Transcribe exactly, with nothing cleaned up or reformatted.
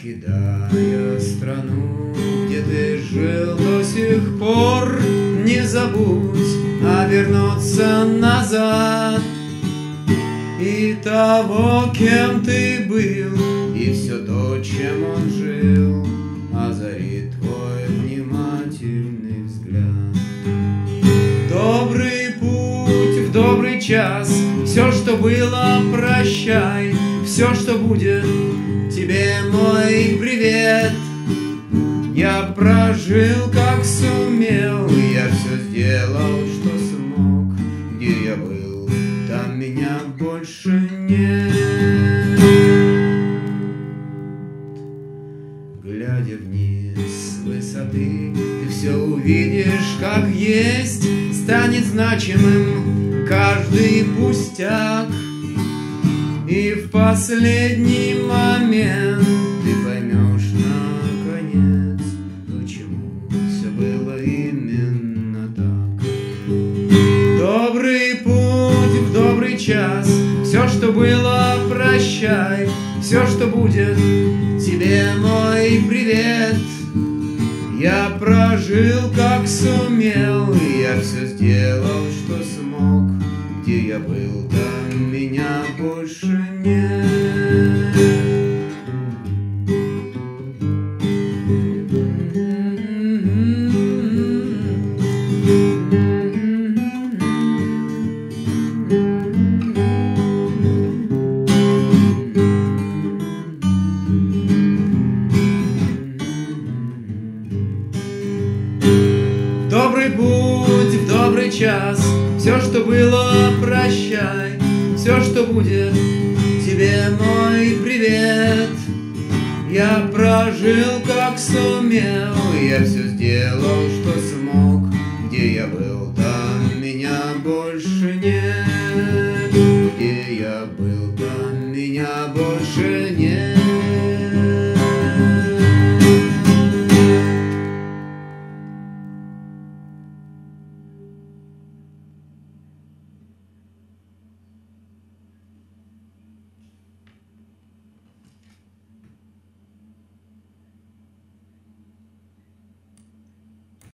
покидая страну, где ты жил до сих пор, не забудь, а вернуться назад. И того, кем ты был, и все то, чем он жил, озарит твой внимательный взгляд. Добрый путь в добрый час, все, что было, прощай, все, что будет, тебе мой привет. Я прожил, как сумел, я все сделал, что смог. Где я был, там меня больше нет. Глядя вниз с высоты, ты все увидишь, как есть. Станет значимым каждый пустяк, и в последний момент ты поймешь наконец, почему все было именно так. Добрый путь в добрый час, все, что было, прощай, все, что будет, тебе мой привет. Я прожил, как сумел, и я все сделал, что смог. Где я был, там меня больше нет. Добрый путь в добрый час, все, что было, прощай, все, что будет, тебе мой привет. Я прожил, как сумел, я все сделал,